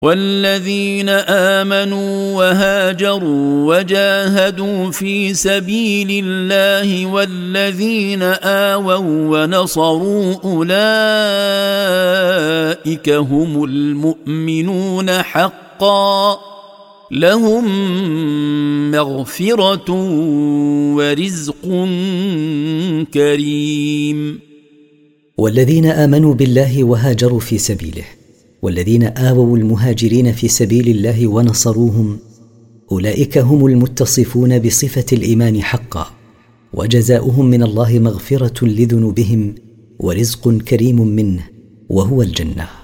والذين آمنوا وهاجروا وجاهدوا في سبيل الله والذين آووا ونصروا أولئك هم المؤمنون حقا لهم مغفرة ورزق كريم. والذين آمنوا بالله وهاجروا في سبيله والذين آووا المهاجرين في سبيل الله ونصروهم أولئك هم المتصفون بصفة الإيمان حقا، وجزاؤهم من الله مغفرة لذنوبهم ورزق كريم منه وهو الجنة.